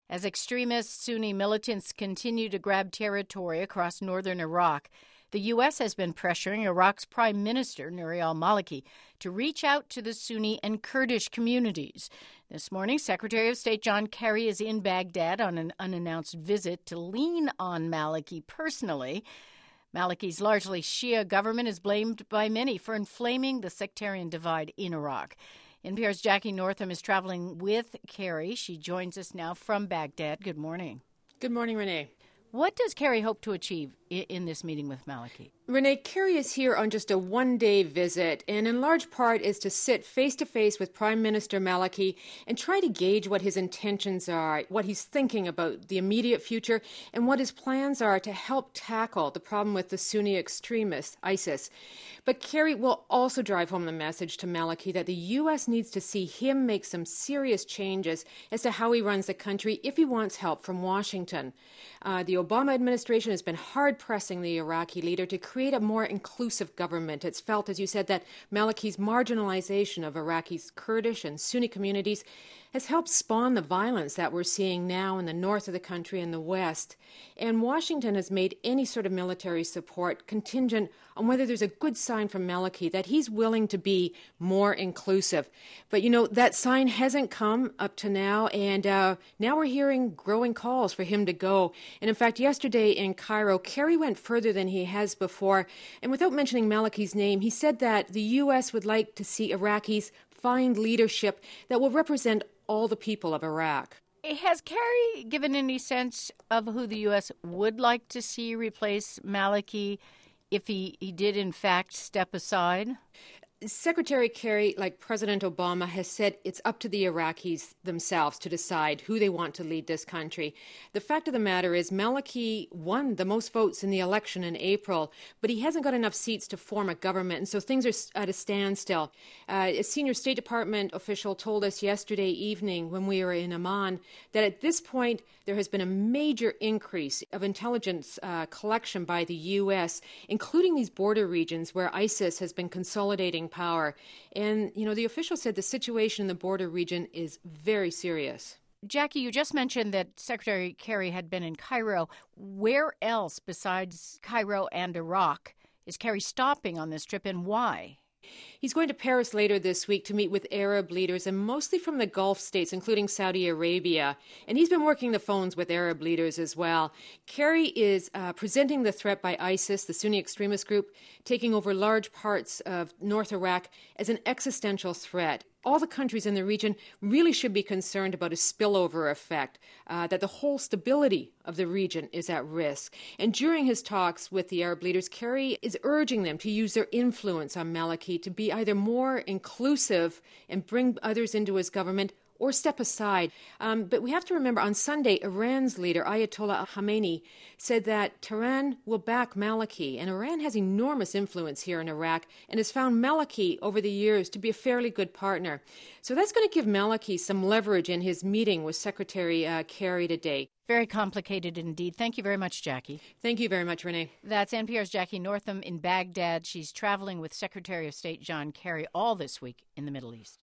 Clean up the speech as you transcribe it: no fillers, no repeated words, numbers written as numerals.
As extremist Sunni militants continue to grab territory across northern Iraq, the U.S. has been pressuring Iraq's Prime Minister, Nouri al-Maliki, to reach out to the Sunni and Kurdish communities. This morning, Secretary of State John Kerry is in Baghdad on an unannounced visit to lean on Maliki personally. Maliki's largely Shia government is blamed by many for inflaming the sectarian divide in Iraq. NPR's Jackie Northam is traveling with Kerry. She joins us now from Baghdad. Good morning. Good morning, Renee. What does Kerry hope to achieve in this meeting with Maliki? Renee, Kerry is here on just a one-day visit, and in large part is to sit face-to-face with Prime Minister Maliki and try to gauge what his intentions are, what he's thinking about the immediate future, and what his plans are to help tackle the problem with the Sunni extremists, ISIS. But Kerry will also drive home the message to Maliki that the U.S. needs to see him make some serious changes as to how he runs the country if he wants help from Washington. The Obama administration has been hard-pressing the Iraqi leader to create a more inclusive government. It's felt, as you said, that Maliki's marginalization of Iraqis' Kurdish and Sunni communities has helped spawn the violence that we're seeing now in the north of the country and the west. And Washington has made any sort of military support contingent on whether there's a good sign from Maliki that he's willing to be more inclusive. But, that sign hasn't come up to now, and now we're hearing growing calls for him to go. And in fact, yesterday in Cairo, Kerry went further than he has before. And without mentioning Maliki's name, he said that the U.S. would like to see Iraqis find leadership that will represent all the people of Iraq. Has Kerry given any sense of who the U.S. would like to see replace Maliki if he did, in fact, step aside? Secretary Kerry, like President Obama, has said it's up to the Iraqis themselves to decide who they want to lead this country. The fact of the matter is Maliki won the most votes in the election in April, but he hasn't got enough seats to form a government, and so things are at a standstill. A senior State Department official told us yesterday evening when we were in Amman that at this point there has been a major increase of intelligence collection by the U.S., including these border regions where ISIS has been consolidating power. And, the official said the situation in the border region is very serious. Jackie, you just mentioned that Secretary Kerry had been in Cairo. Where else besides Cairo and Iraq is Kerry stopping on this trip, and why? He's going to Paris later this week to meet with Arab leaders, and mostly from the Gulf states, including Saudi Arabia. And he's been working the phones with Arab leaders as well. Kerry is presenting the threat by ISIS, the Sunni extremist group, taking over large parts of North Iraq as an existential threat. All the countries in the region really should be concerned about a spillover effect, that the whole stability of the region is at risk. And during his talks with the Arab leaders, Kerry is urging them to use their influence on Maliki to be either more inclusive and bring others into his government or step aside. But we have to remember on Sunday, Iran's leader, Ayatollah Khamenei, said that Tehran will back Maliki. And Iran has enormous influence here in Iraq and has found Maliki over the years to be a fairly good partner. So that's going to give Maliki some leverage in his meeting with Secretary Kerry today. Very complicated indeed. Thank you very much, Jackie. Thank you very much, Renee. That's NPR's Jackie Northam in Baghdad. She's traveling with Secretary of State John Kerry all this week in the Middle East.